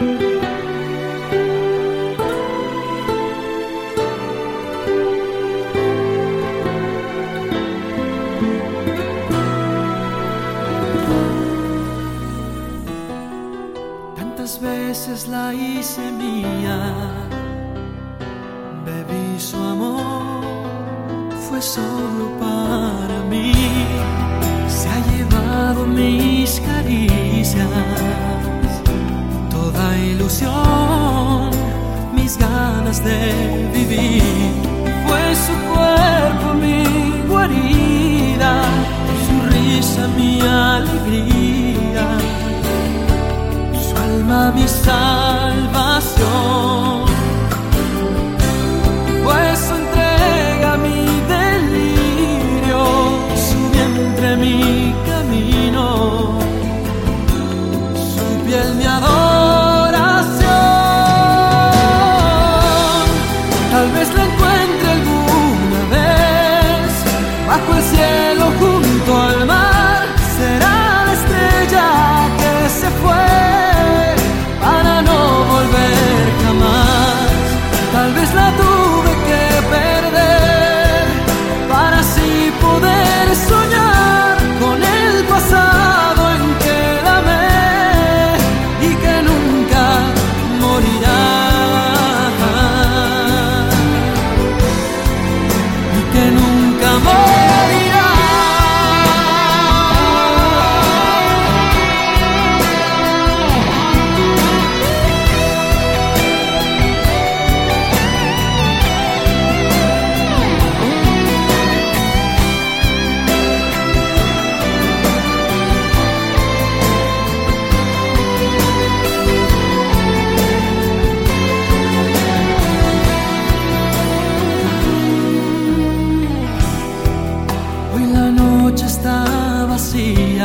Tantas veces la hice mía, bebí su amor, fue solo para mí. Se ha llevado mis caricias, toda ilusión, mis ganas de vivir. Fue su cuerpo mi guarida, su risa mi alegría, su alma mi salvación. Fue su entrega mi delirio, su vientre mi camino, su piel mi adoración. Tal vez la encuentre alguna vez bajo el cielo junto al mar. Será la estrella que se fue para no volver jamás. Tal vez la tuve que perder para así poder soñar con el pasado en que la amé y que nunca morirá, y que nunca morirá. Hoy la noche está vacía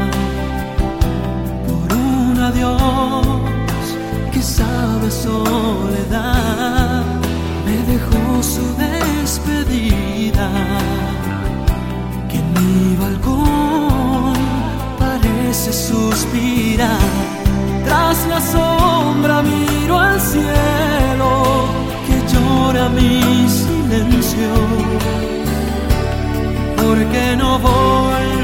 por un adiós que sabe soledad. Me dejó su despedida, que en mi balcón parece suspirar. Tras la sombra miro al cielo que llora mi silencio, porque no voy